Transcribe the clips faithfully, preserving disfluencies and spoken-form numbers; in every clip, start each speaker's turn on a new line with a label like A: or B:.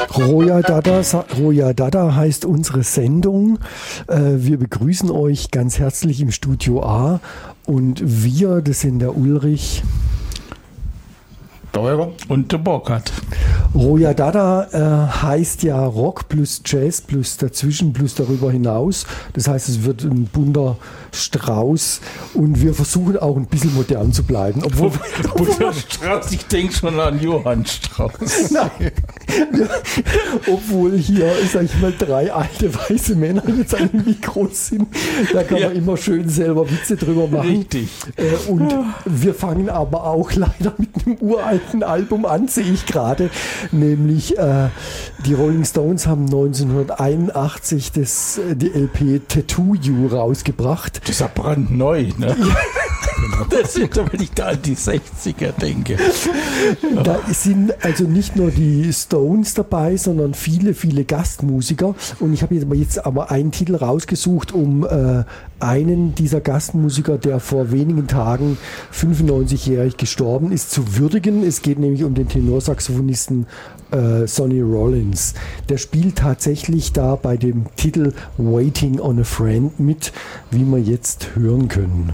A: Roya Dada, Roya Dada heißt unsere Sendung. Wir begrüßen euch ganz herzlich im Studio A. Und wir, das sind der Ulrich,
B: der Holger und der Burkhard.
A: Roya Dada äh, heißt ja Rock plus Jazz plus dazwischen plus darüber hinaus. Das heißt, es wird ein bunter Strauß und wir versuchen auch ein bisschen modern zu bleiben. Obwohl,
B: bunter Strauß, ich denke schon an Johann Strauß.
A: Nein, obwohl hier, sag ich mal, drei alte weiße Männer jetzt an den Mikros sind. Da kann ja. man immer schön selber Witze drüber machen.
B: Richtig.
A: Äh, und wir fangen aber auch leider mit einem uralten Album an, sehe ich gerade. Nämlich äh, die Rolling Stones haben neunzehnhunderteinundachtzig das, die L P Tattoo You rausgebracht.
B: Das ist ja brandneu, ne? Ja. Das sind, wenn ich da an die sechziger denke.
A: Da sind also nicht nur die Stones dabei, sondern viele, viele Gastmusiker. Und ich habe jetzt aber, jetzt aber einen Titel rausgesucht, um äh, einen dieser Gastmusiker, der vor wenigen Tagen fünfundneunzigjährig gestorben ist, zu würdigen. Es geht nämlich um den Tenorsaxophonisten äh, Sonny Rollins. Der spielt tatsächlich da bei dem Titel Waiting on a Friend mit, wie wir jetzt hören können.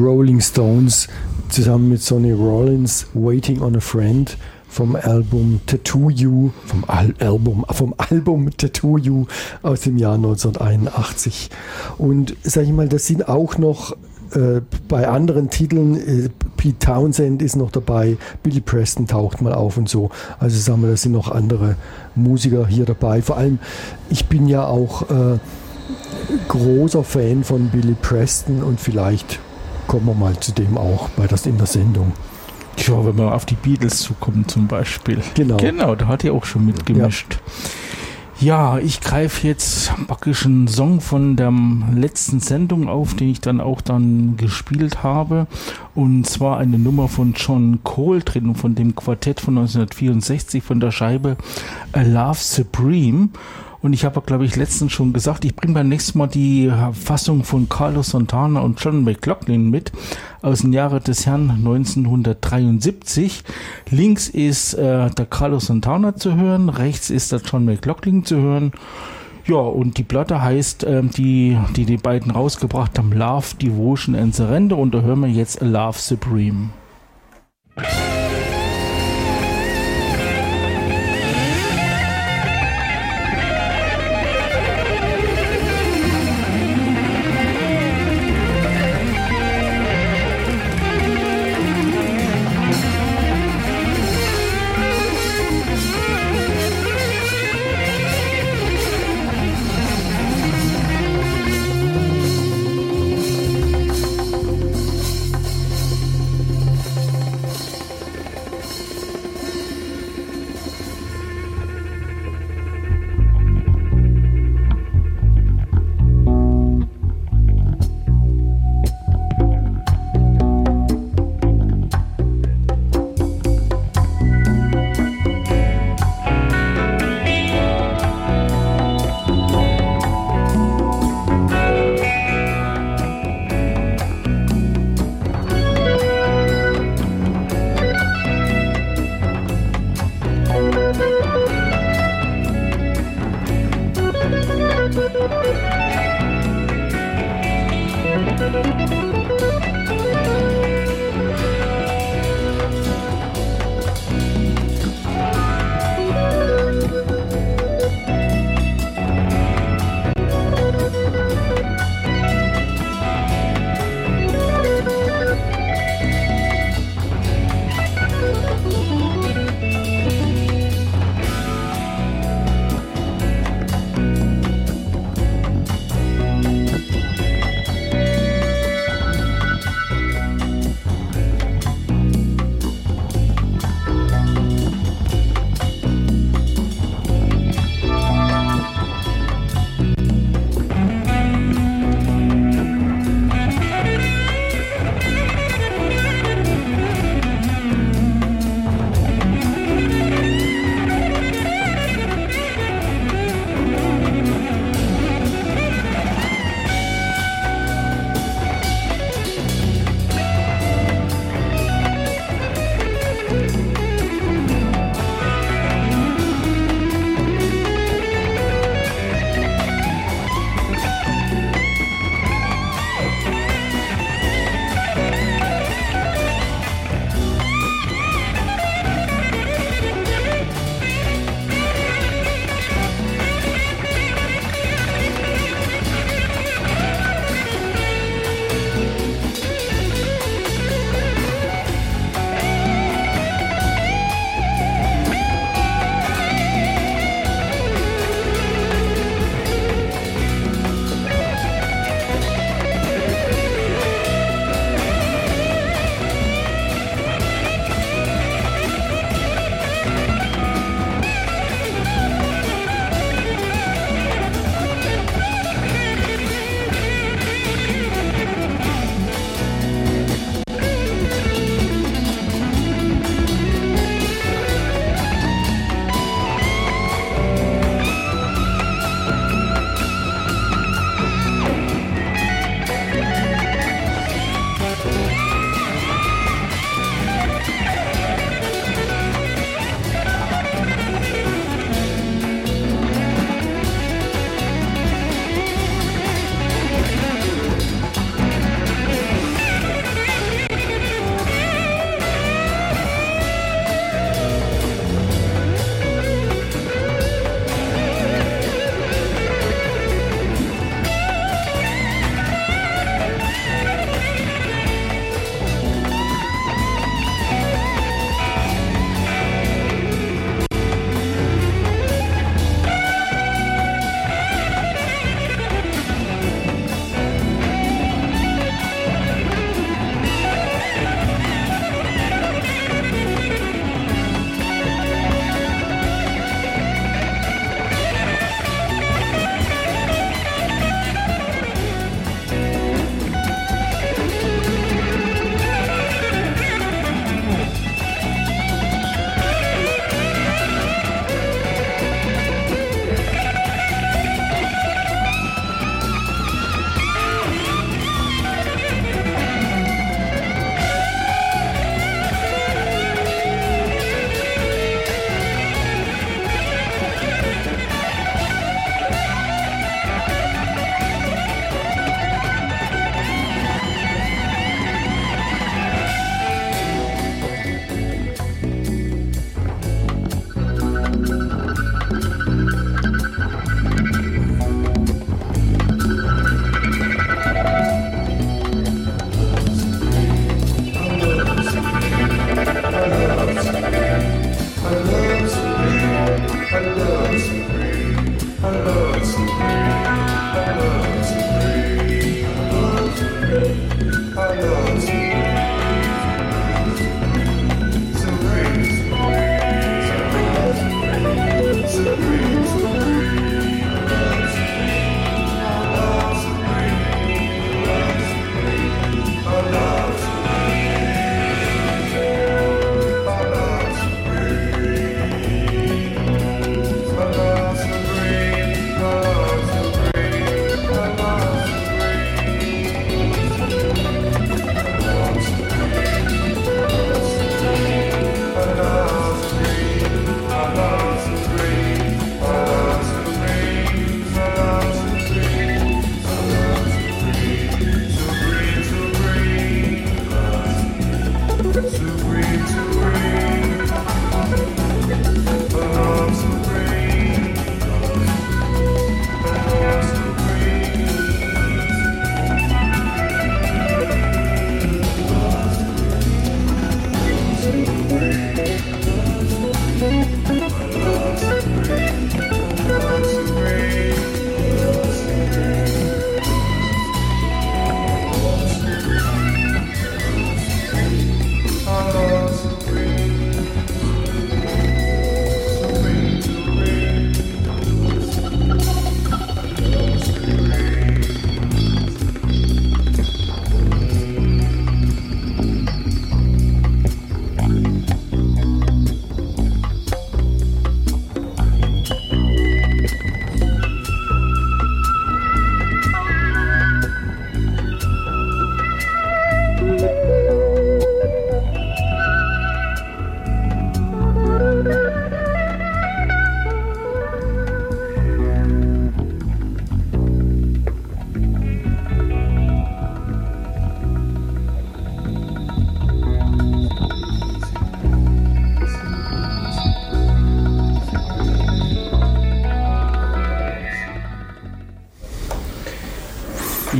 A: Rolling Stones zusammen mit Sonny Rollins, Waiting on a Friend vom Album Tattoo You, vom Al- Album, vom Album Tattoo You aus dem Jahr neunzehnhunderteinundachtzig. Und sag ich mal, das sind auch noch äh, bei anderen Titeln, äh, Pete Townsend ist noch dabei, Billy Preston taucht mal auf und so. Also sagen wir, da sind noch andere Musiker hier dabei. Vor allem, ich bin ja auch äh, großer Fan von Billy Preston und vielleicht kommen wir mal zu dem auch bei das in der Sendung.
B: Ja, wenn wir auf die Beatles zukommen zum Beispiel.
A: Genau.
B: Genau, da hat er auch schon mitgemischt. Ja, ja, ich greife jetzt praktisch einen Song von der letzten Sendung auf, den ich dann auch dann gespielt habe. Und zwar eine Nummer von John Coltrane von dem Quartett von neunzehnhundertvierundsechzig von der Scheibe A Love Supreme. Und ich habe, glaube ich, letztens schon gesagt, ich bringe beim nächsten Mal die Fassung von Carlos Santana und John McLaughlin mit aus dem Jahre des Herrn neunzehnhundertdreiundsiebzig. Links ist äh, der Carlos Santana zu hören, rechts ist der John McLaughlin zu hören. Ja, und die Platte heißt, äh, die, die die beiden rausgebracht haben, Love, Devotion and Surrender. Und da hören wir jetzt A Love Supreme.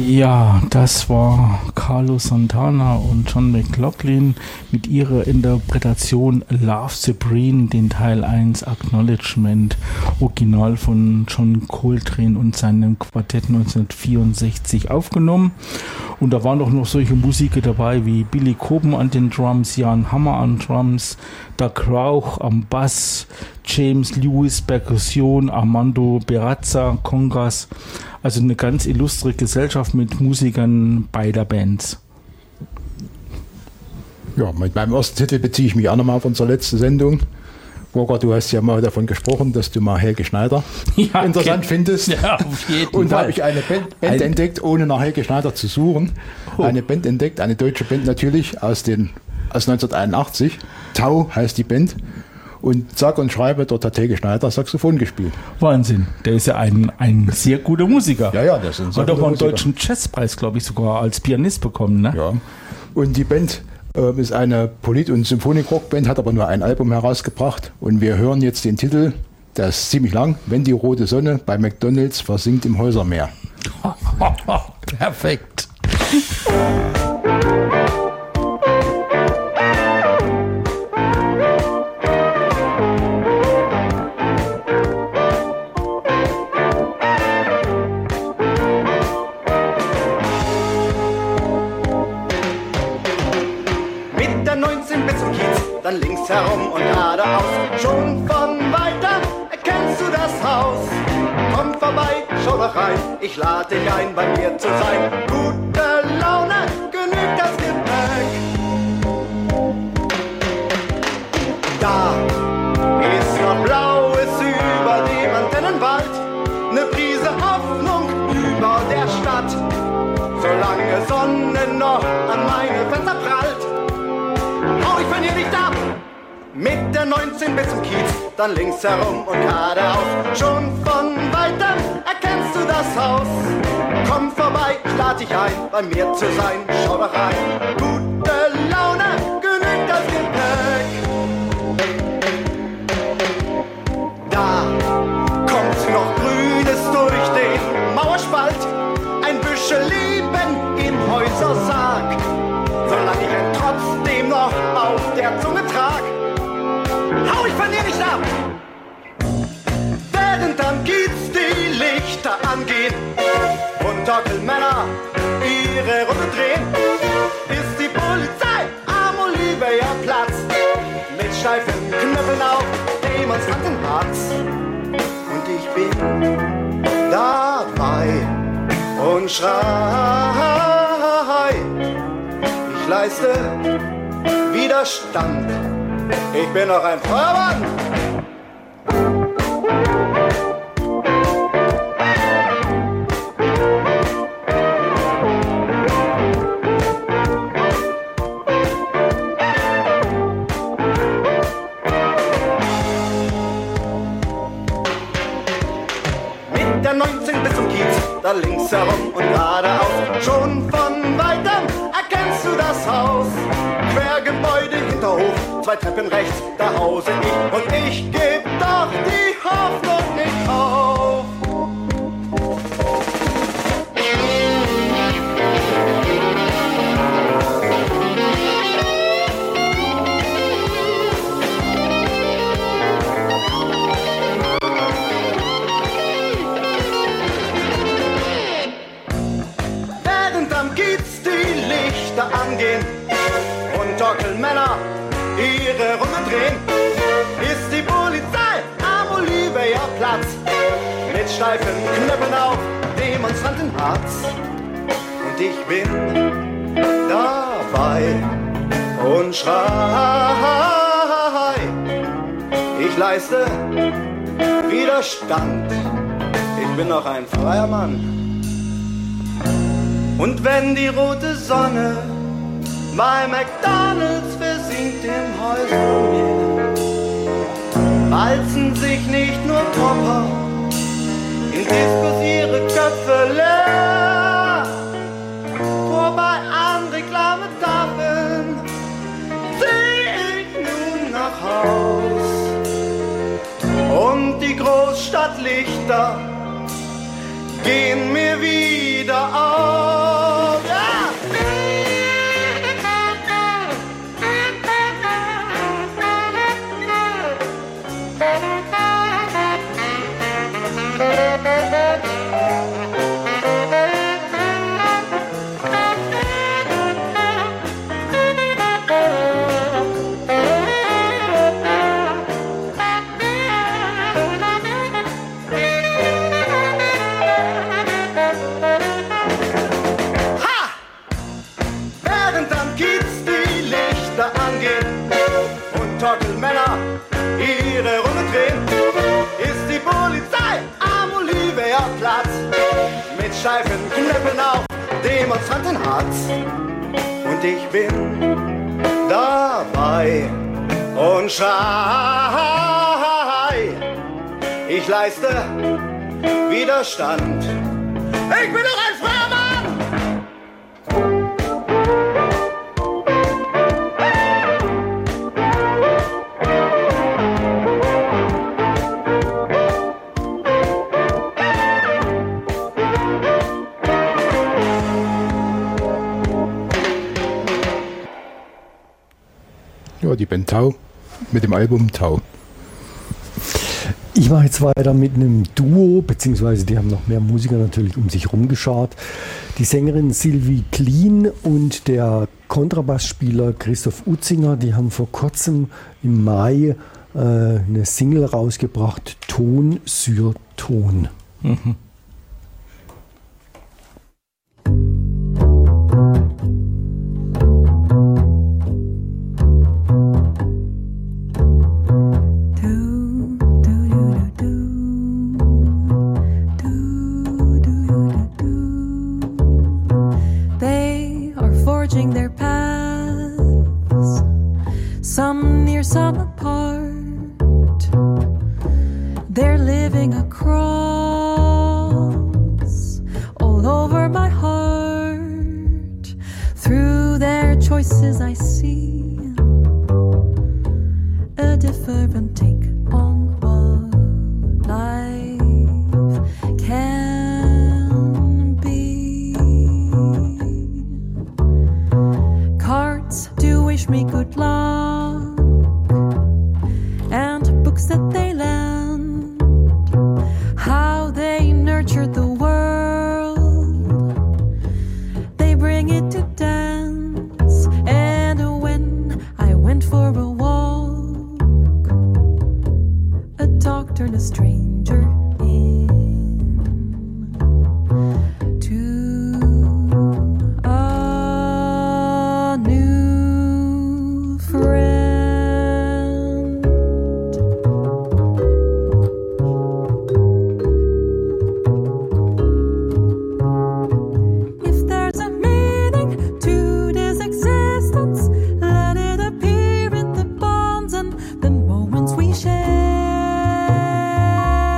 B: Ja, das war Carlos Santana und John McLaughlin mit ihrer Interpretation Love Supreme, den Teil eins Acknowledgement, original von John Coltrane und seinem Quartett neunzehnhundertvierundsechzig aufgenommen. Und da waren auch noch solche Musiker dabei wie Billy Coben an den Drums, Jan Hammer an Drums, Doug Rauch am Bass, James Lewis Perkussion, Armando Berazza Congas. Also eine ganz illustre Gesellschaft mit Musikern beider Bands.
C: Ja, mit meinem ersten Titel beziehe ich mich auch nochmal auf unsere letzte Sendung. Roger, du hast ja mal davon gesprochen, dass du mal Helge Schneider ja, interessant okay. findest.
B: Ja, auf jeden
C: Und da habe ich eine Band, Band Ein entdeckt, ohne nach Helge Schneider zu suchen. Oh. Eine Band entdeckt, eine deutsche Band natürlich aus, den, aus neunzehnhunderteinundachtzig. Tau heißt die Band. Und sag und schreibe, dort hat Helge Schneider Saxophon gespielt.
B: Wahnsinn, der ist ja ein, ein sehr guter Musiker.
C: Ja, ja, der ist ein sehr
B: guter Musiker. Hat auch mal einen deutschen Jazzpreis, glaube ich, sogar als Pianist bekommen, ne?
C: Ja. Und die Band äh, ist eine Polit- und Symphonik-Rock-Band, hat aber nur ein Album herausgebracht. Und wir hören jetzt den Titel, der ist ziemlich lang, Wenn die rote Sonne bei McDonalds versinkt im Häusermeer.
B: Perfekt.
D: Dann links herum und geradeaus. Schon von weitem erkennst du das Haus. Komm vorbei, schau doch rein, ich lade dich ein, bei mir zu sein. Gute Laune, genügt das Gepäck. Da ist noch Blaues über dem Antennenwald, ne Prise Hoffnung über der Stadt. Solange Sonne noch an meine Fenster prallt, hau ich von hier nicht ab. Mit der neunzehn bis zum Kiez, dann links herum und geradeaus. Schon von weitem erkennst du das Haus. Komm vorbei, ich lade dich ein, bei mir zu sein, schau doch rein. Gute Laune, genügt das Gepäck. Da kommt noch Grünes durch den Mauerspalt. Ein Büschel Leben im Häusersarg. Solange ich ihn trotzdem noch auf der Zunge trag, hau ich von dir nicht ab. Während am Kiez die Lichter angehen und Torkelmänner ihre Runde drehen, ist die Polizei am Olivierplatz mit steifen Knöpfeln auf Demonstrantenharz. Und ich bin dabei und schrei, ich leiste Widerstand. Ich bin noch ein Feuermann. Mit der neunzehn bis zum Kiez, da links herum und geradeaus. Schon von weitem erkennst du das Haus. Quergebäude, Hinterhof, zwei Treppen rechts, da hause ich. Und ich geb doch die Hoffnung nicht auf. Während am Kiez die Lichter angehen und Torkelmänner ihre Runde drehen, ist die Polizei am Olivierplatz mit steifen Knöpfen auf Demonstrantenharz. Und ich bin dabei und schrei, ich leiste Widerstand. Ich bin noch ein freier Mann. Und wenn die rote Sonne bei McDonalds versinkt im Häusermeer, walzen sich nicht nur Tropper in Diskos ihre Köpfe leer. Vorbei an Reklametafeln zieh ich nun nach Haus. Und die Großstadtlichter gehen mir wieder auf. Torkelmänner ihre Runde drehen, ist die Polizei am Oliverplatz mit steifen Knöpfen auf Demonstrantenharz. Und ich bin dabei und schrei, ich leiste Widerstand. Ich bin doch ein freier Mann!
C: Ja, die Band Tau mit dem Album Tau.
A: Ich mache jetzt weiter mit einem Duo, beziehungsweise die haben noch mehr Musiker natürlich um sich rumgeschart. Die Sängerin Sylvie Clean und der Kontrabassspieler Christoph Utzinger, die haben vor kurzem im Mai äh, eine Single rausgebracht, Ton sur Ton. Mhm.
E: Their paths, some near, some apart. They're living across all over my heart. Through their choices I see a different take on what life can be. Cards do wish me good luck, and books that they lend, how they nurtured the world, they bring it to dance. And when I went for a walk, a dog turned a stranger in to a new friend. If there's a meaning to this existence, let it appear in the bonds and the moments we share.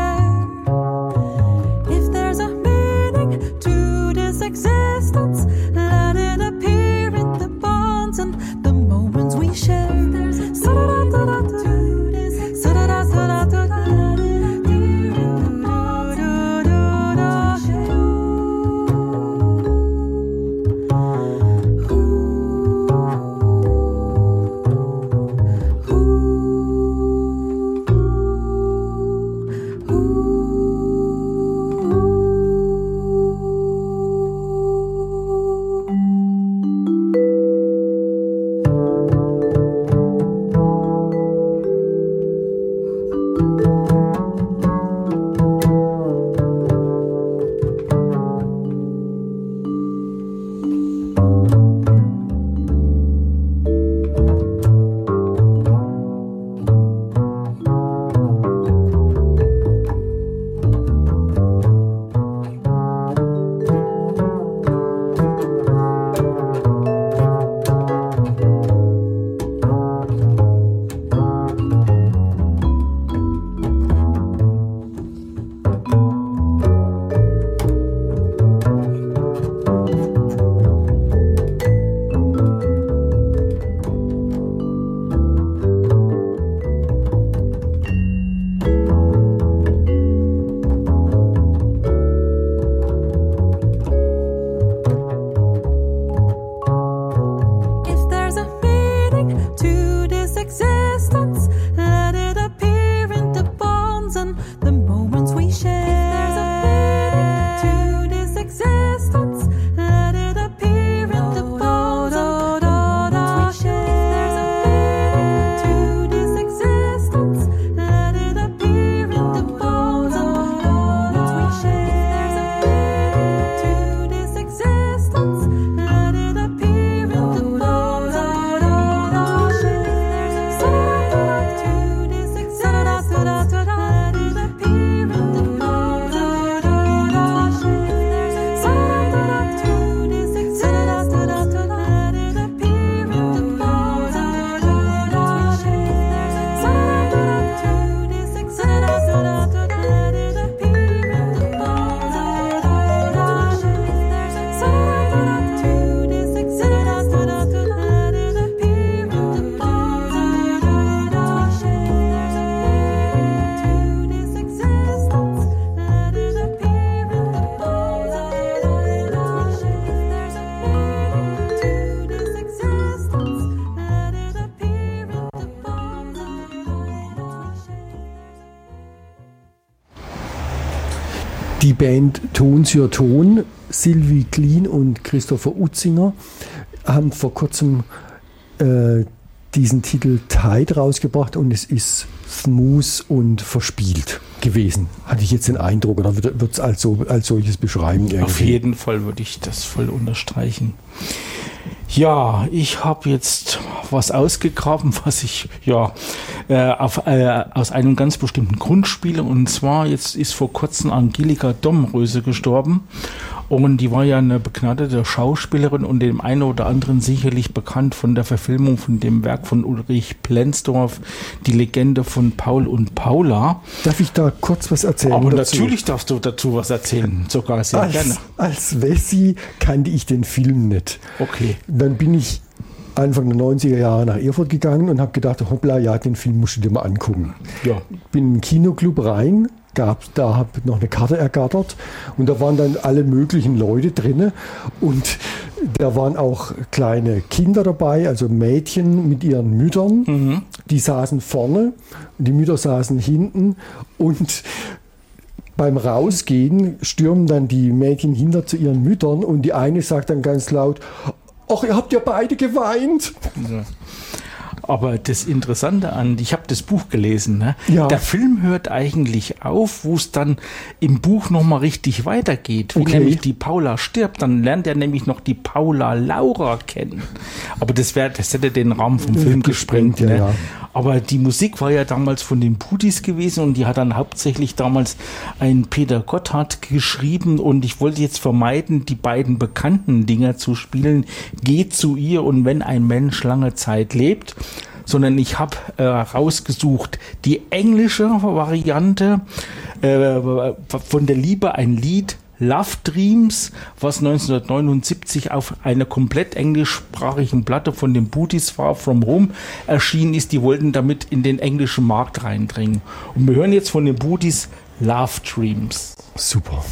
A: Die Band Ton sur Ton, Sylvie Klien und Christopher Utzinger, haben vor kurzem äh, diesen Titel Tide rausgebracht und es ist smooth und verspielt gewesen. Hatte ich jetzt den Eindruck, oder wird es als, so, als solches beschreiben? Irgendwie?
B: Auf jeden Fall würde ich das voll unterstreichen. Ja, ich habe jetzt was ausgegraben, was ich ja äh, auf, äh, aus einem ganz bestimmten Grund spiele. Und zwar, jetzt ist vor kurzem Angelika Domröse gestorben. Und die war ja eine begnadete Schauspielerin und dem einen oder anderen sicherlich bekannt von der Verfilmung von dem Werk von Ulrich Plenzdorf, die Legende von Paul und Paula.
A: Darf ich da kurz was erzählen?
B: Aber
A: dazu?
B: natürlich darfst du dazu was erzählen, sogar sehr
A: als,
B: gerne.
A: Als Wessi kannte ich den Film nicht.
B: Okay.
A: Dann bin ich Anfang der neunziger Jahre nach Erfurt gegangen und habe gedacht, hoppla, ja, den Film musst du dir mal angucken.
B: Ja.
A: Bin in den Kinoclub rein, gab, da habe ich noch eine Karte ergattert und da waren dann alle möglichen Leute drin und da waren auch kleine Kinder dabei, also Mädchen mit ihren Müttern, mhm. die saßen vorne und die Mütter saßen hinten und beim Rausgehen stürmen dann die Mädchen hinter zu ihren Müttern und die eine sagt dann ganz laut, ach, ihr habt ja beide geweint.
B: Ja. Aber das Interessante an, ich habe das Buch gelesen, ne?
A: Ja.
B: Der Film hört eigentlich auf, wo es dann im Buch nochmal richtig weitergeht. Wie
A: Okay.
B: nämlich die Paula stirbt, dann lernt er nämlich noch die Paula Laura kennen. Aber das, wär, das hätte den Rahmen vom Film gesprengt.
A: ja,
B: Ne?
A: ja.
B: Aber die Musik war ja damals von den Pudis gewesen und die hat dann hauptsächlich damals ein Peter Gotthard geschrieben und ich wollte jetzt vermeiden, die beiden bekannten Dinger zu spielen, Geht zu ihr und Wenn ein Mensch lange Zeit lebt, sondern ich habe äh, rausgesucht die englische Variante äh, von der Liebe, ein Lied, Love Dreams, was neunzehnhundertneunundsiebzig auf einer komplett englischsprachigen Platte von den Booties Far From Home erschienen ist. Die wollten damit in den englischen Markt reindringen. Und wir hören jetzt von den Booties Love Dreams.
A: Super.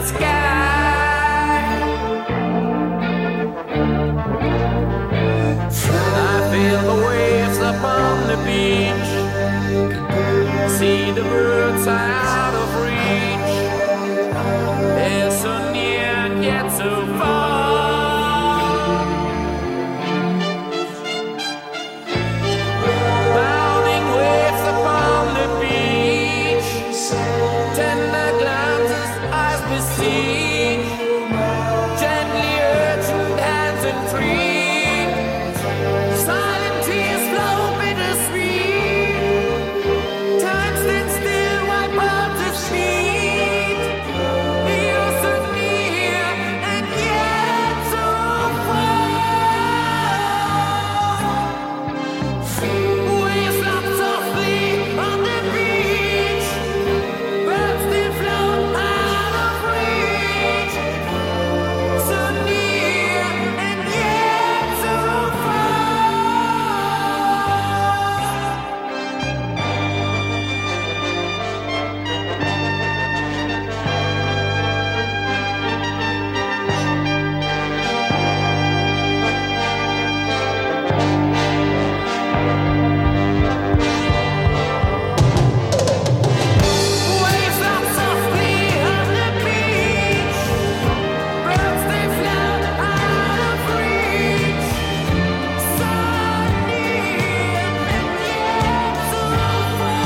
F: sky. I feel the waves upon the beach, see the birds out of reach. They're so near and yet so far. Bounding waves upon the beach, tender glances eyes beseech, gently urgent hands entreat. Silent tears flow bittersweet. Time stands still while waters meet. You're so near and yet so far. Waves lap softly on the beach. Birds they float out of reach. So near and yet so far. Waves lap softly on the beach. Birds they float out of reach. So near and yet so far.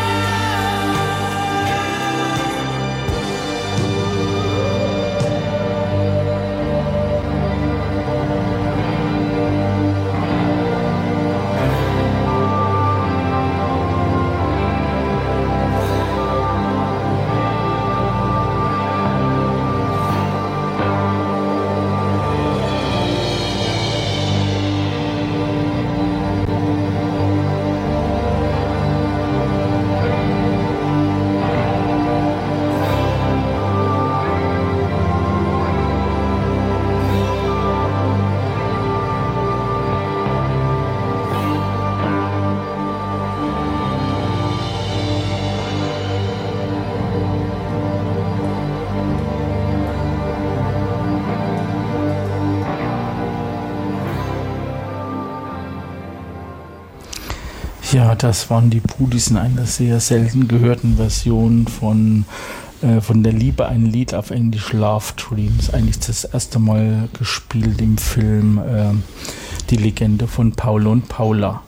B: Ja, das waren die Pudis in einer sehr selten gehörten Version von, äh, von der Liebe, ein Lied auf Englisch, Love Dreams. Eigentlich das erste Mal gespielt im Film äh, Die Legende von Paulo und Paula.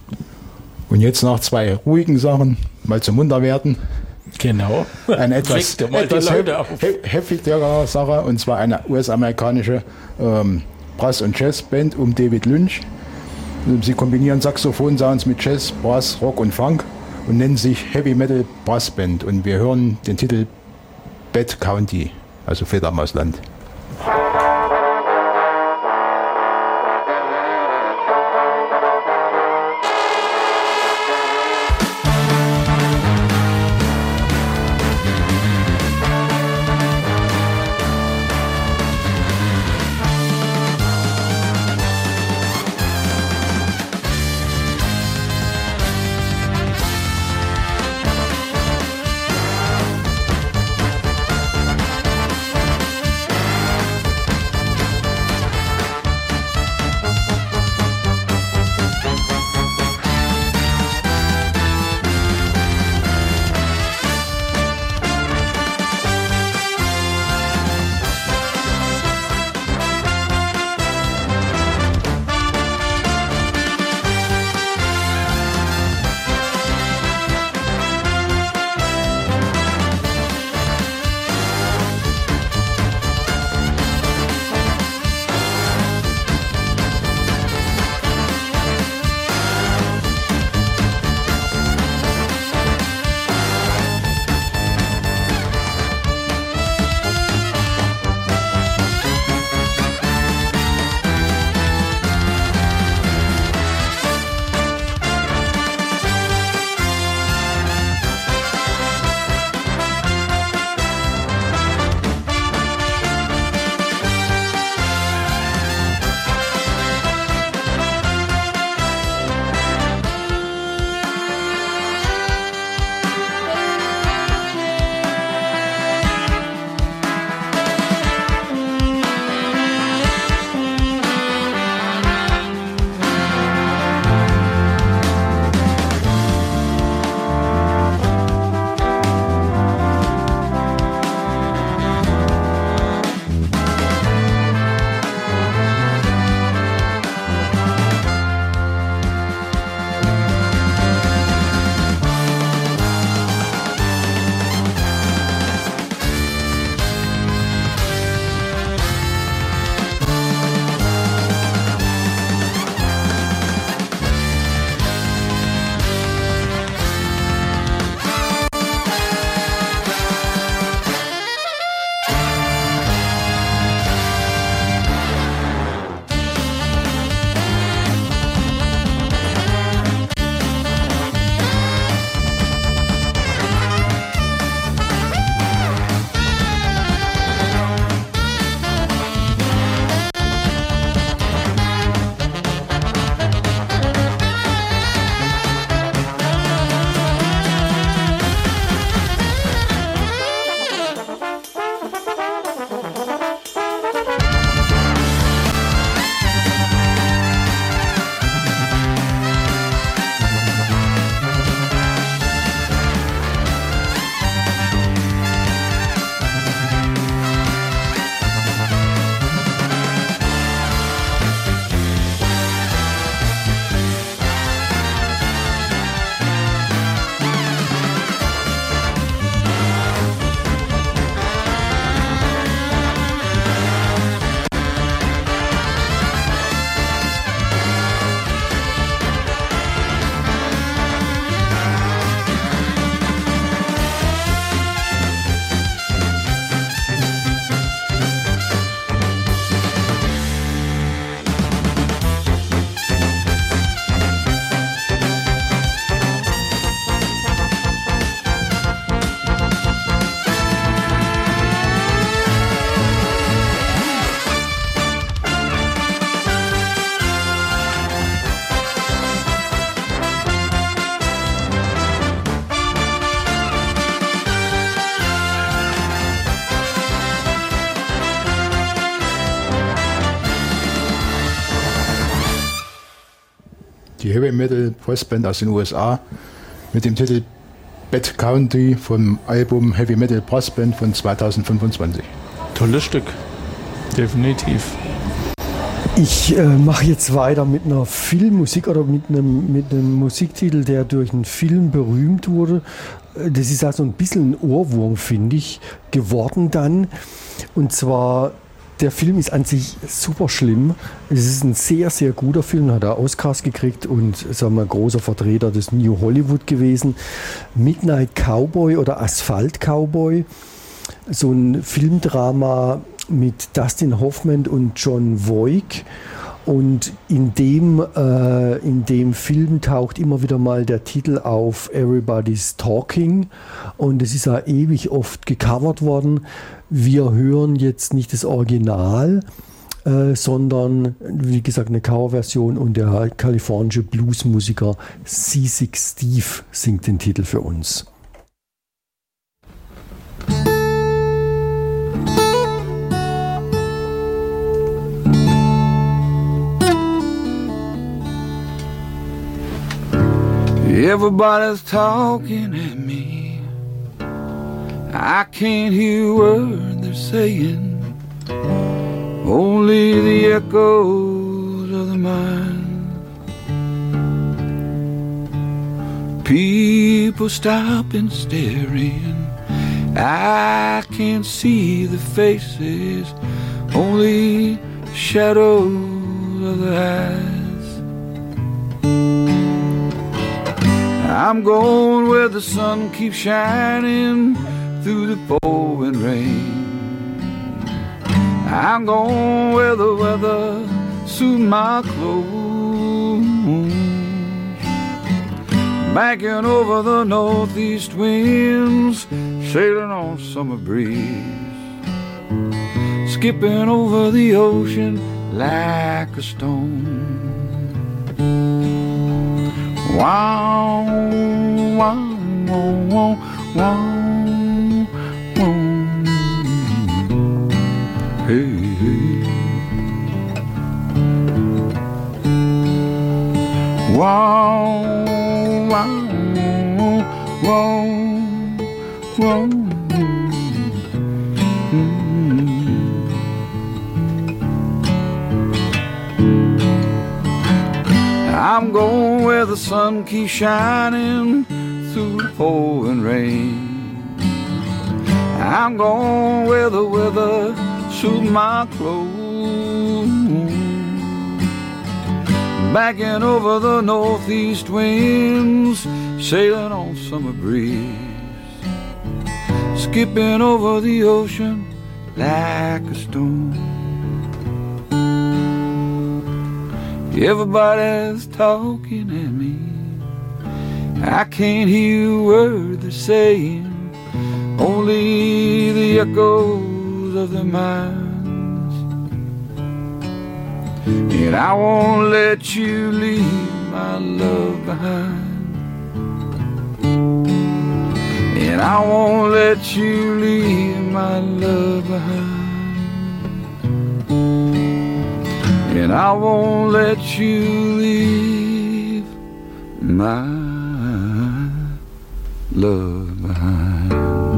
C: Und jetzt nach zwei ruhigen Sachen mal zum Munter werden.
B: Genau.
C: Eine etwas,
B: Weckte mal die
C: etwas
B: Leute
C: he
B: auf.
C: he heftigere Sache, und zwar eine U S-amerikanische ähm, Brass- und Jazzband um David Lynch. Sie kombinieren Saxophon-Sounds mit Jazz, Brass, Rock und Funk und nennen sich Heavy Metal Brass Band. Und wir hören den Titel Bad County, also Fledermausland.
F: Bad
C: die Heavy Metal Postband aus den U S A mit dem Titel Bad County vom Album Heavy Metal Postband von zweitausendfünfundzwanzig.
B: Tolles Stück. Definitiv.
A: Ich äh, mache jetzt weiter mit einer Filmmusik oder mit einem, mit einem Musiktitel, der durch einen Film berühmt wurde. Das ist also ein bisschen ein Ohrwurm, finde ich, geworden dann. Und zwar, der Film ist an sich super schlimm. Es ist ein sehr, sehr guter Film, hat er Oscars gekriegt und sagen wir, ein großer Vertreter des New Hollywood gewesen. Midnight Cowboy oder Asphalt Cowboy. So ein Filmdrama mit Dustin Hoffman und John Voight. Und in dem, äh, in dem Film taucht immer wieder mal der Titel auf Everybody's Talking. Und es ist ja ewig oft gecovert worden. Wir hören jetzt nicht das Original, äh, sondern, wie gesagt, eine Coverversion. Und der kalifornische Bluesmusiker Seasick Steve singt den Titel für uns.
G: Everybody's talking at me. I can't hear a word they're saying. Only the echoes of the mind. People stopping, staring. I can't see the faces. Only shadows of the eyes. I'm going where the sun keeps shining through the pouring rain. I'm going where the weather suits my clothes. Banking over the northeast winds, sailing on summer breeze. Skipping over the ocean like a stone. Wow, wow, wow, wow, wow. Hey, hey. Wow, wow, wow, wow. Mm-hmm. I'm going where the sun keeps shining through the pouring rain. I'm going where the weather suits my clothes. Backing over the northeast winds, sailing on summer breeze. Skipping over the ocean like a stone. Everybody's talking at me. I can't hear a word they're saying. Only the echoes of their minds. And I won't let you leave my love behind. And I won't let you leave my love behind. And I won't let you leave my love behind.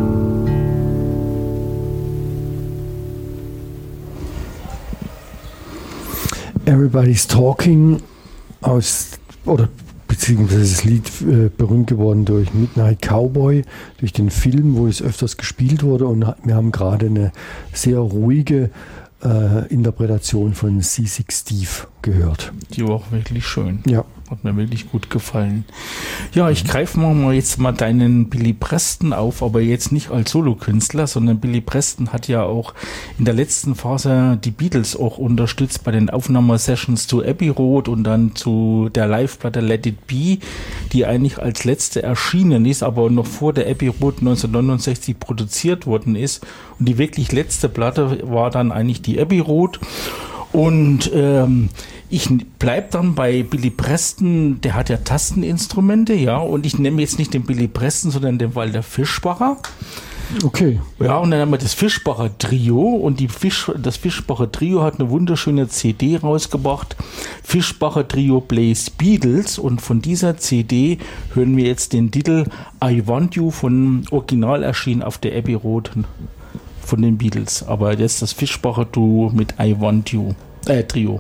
A: Everybody's Talking aus, oder beziehungsweise das Lied äh, berühmt geworden durch Midnight Cowboy, durch den Film, wo es öfters gespielt wurde, und wir haben gerade eine sehr ruhige äh, Interpretation von Seasick Steve gehört.
B: Die war auch wirklich schön.
A: Ja.
B: Hat mir wirklich gut gefallen. Ja, ich greife mal jetzt mal deinen Billy Preston auf, aber jetzt nicht als Solokünstler, sondern Billy Preston hat ja auch in der letzten Phase die Beatles auch unterstützt bei den Aufnahmesessions zu Abbey Road und dann zu der Live-Platte Let It Be, die eigentlich als letzte erschienen ist, aber noch vor der Abbey Road neunzehnhundertneunundsechzig produziert worden ist. Und die wirklich letzte Platte war dann eigentlich die Abbey Road. Und ähm, ich bleib dann bei Billy Preston, der hat ja Tasteninstrumente, ja, und ich nehme jetzt nicht den Billy Preston, sondern den Walter Fischbacher.
A: Okay.
B: Ja, und dann haben wir das Fischbacher Trio und die Fisch, das Fischbacher Trio hat eine wunderschöne C D rausgebracht. Fischbacher Trio Plays Beatles, und von dieser C D hören wir jetzt den Titel I Want You, von Original erschienen auf der Abbey Road von den Beatles. Aber jetzt das Fischbacher Duo mit I Want You, äh, Trio.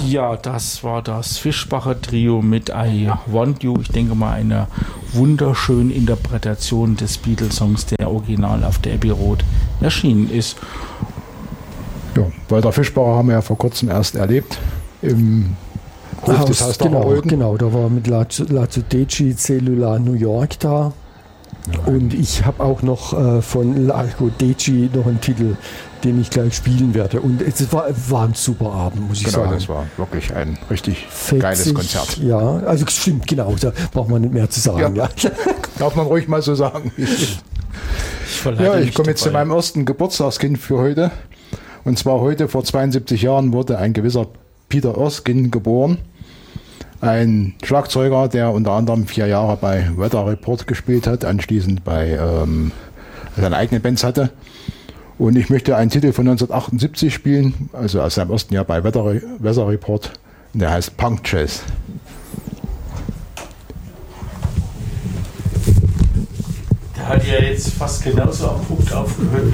B: Ja, das war das Fischbacher Trio mit I Want You. Ich denke mal eine wunderschöne Interpretation des Beatles-Songs, der original auf der Abbey Road erschienen ist.
C: Ja, Walter Fischbacher haben wir ja vor kurzem erst erlebt im Hof des
A: Haus,
C: Hausdacher
A: genau,
C: Röden.
A: genau, da war mit Lazzo Deci Cellular New York da. Und ich habe auch noch äh, von Lazzo Deci noch einen Titel, den ich gleich spielen werde. Und es war, war ein super Abend, muss ich
C: Genau,
A: sagen.
C: das war wirklich ein richtig
A: Fetzig,
C: geiles Konzert.
A: Ja, also stimmt, genau, da braucht man nicht mehr zu sagen. Ja.
C: Ja. Darf man ruhig mal so sagen.
B: Ich war leider
C: Ja, ich
B: nicht
C: komme jetzt zu
B: dabei.
C: meinem ersten Geburtstagskind für heute. Und zwar heute, vor zweiundsiebzig Jahren, wurde ein gewisser Peter Erskine geboren. Ein Schlagzeuger, der unter anderem vier Jahre bei Weather Report gespielt hat, anschließend bei ähm, seine eigene Bands hatte. Und ich möchte einen Titel von neunzehnhundertachtundsiebzig spielen, also aus seinem ersten Jahr bei Weather, Weather Report. Und der heißt Punk Jazz.
B: Der hat ja jetzt fast genauso abrupt aufgehört.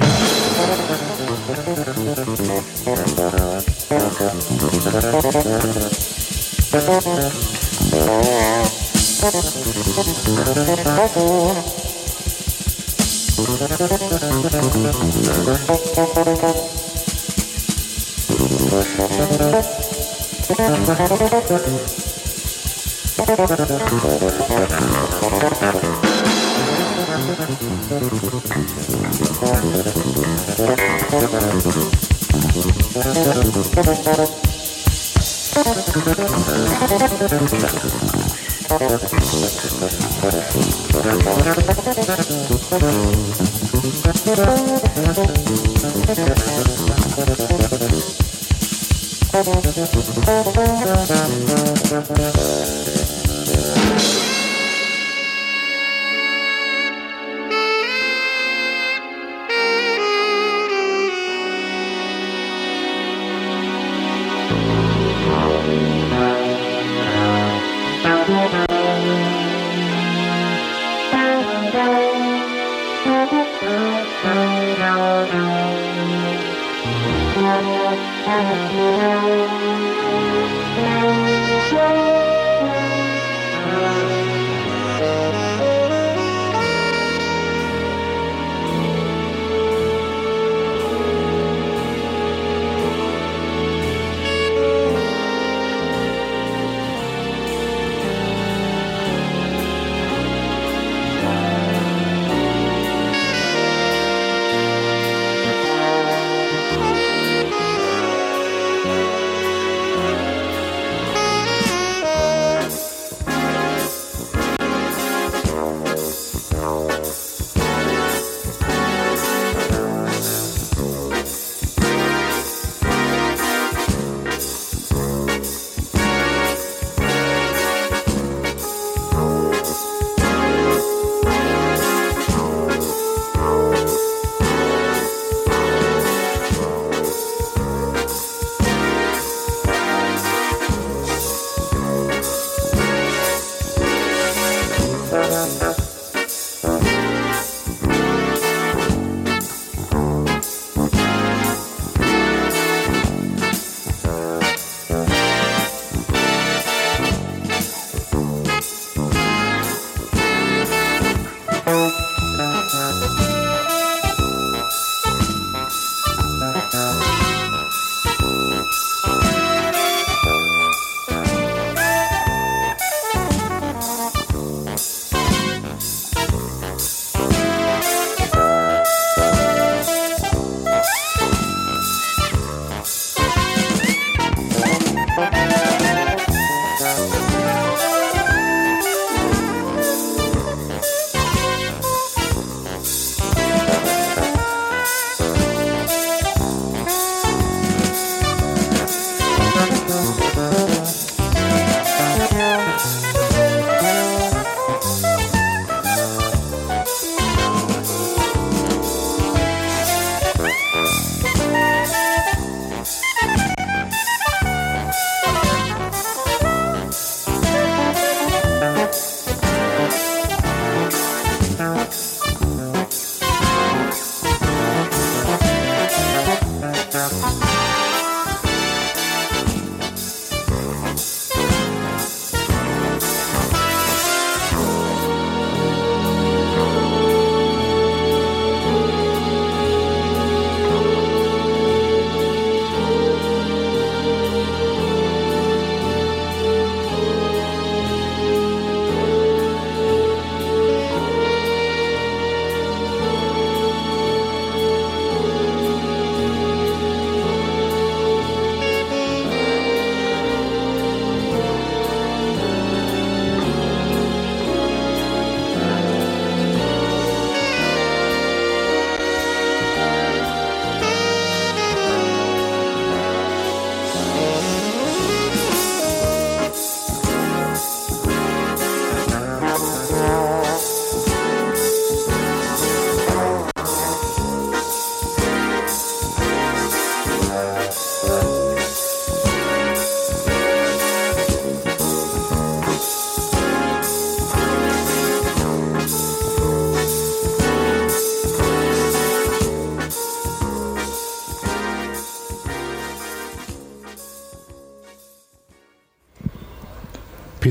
F: Thank you.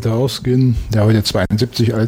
C: Peter Erskine, der heute zweiundsiebzig alt